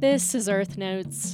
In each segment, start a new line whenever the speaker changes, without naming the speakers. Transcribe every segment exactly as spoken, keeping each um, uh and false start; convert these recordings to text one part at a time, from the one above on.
This is Earth Notes.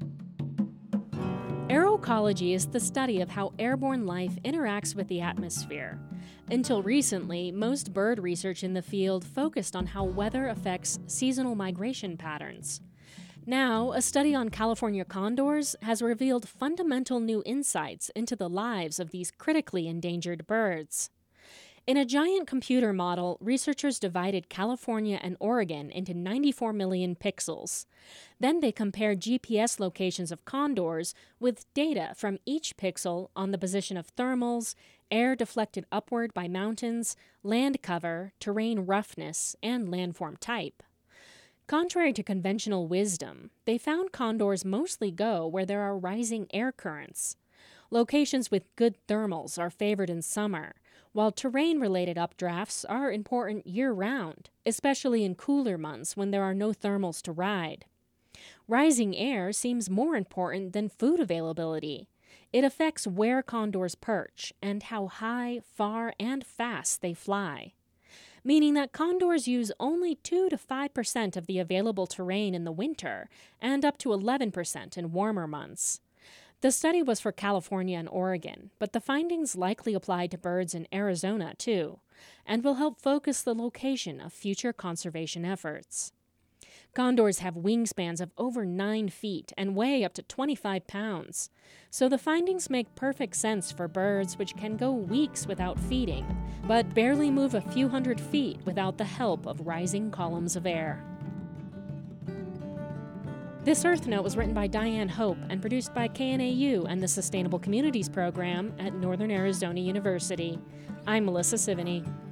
Aeroecology is the study of how airborne life interacts with the atmosphere. Until recently, most bird research in the field focused on how weather affects seasonal migration patterns. Now, a study on California condors has revealed fundamental new insights into the lives of these critically endangered birds. In a giant computer model, researchers divided California and Oregon into ninety-four million pixels. Then they compared G P S locations of condors with data from each pixel on the position of thermals, air deflected upward by mountains, land cover, terrain roughness, and landform type. Contrary to conventional wisdom, they found condors mostly go where there are rising air currents. Locations with good thermals are favored in summer, while terrain-related updrafts are important year-round, especially in cooler months when there are no thermals to ride. Rising air seems more important than food availability. It affects where condors perch and how high, far, and fast they fly, meaning that condors use only two to five percent of the available terrain in the winter and up to eleven percent in warmer months. The study was for California and Oregon, but the findings likely apply to birds in Arizona, too, and will help focus the location of future conservation efforts. Condors have wingspans of over nine feet and weigh up to twenty-five pounds, so the findings make perfect sense for birds which can go weeks without feeding, but barely move a few hundred feet without the help of rising columns of air. This Earth Note was written by Diane Hope and produced by K N A U and the Sustainable Communities Program at Northern Arizona University. I'm Melissa Sivany.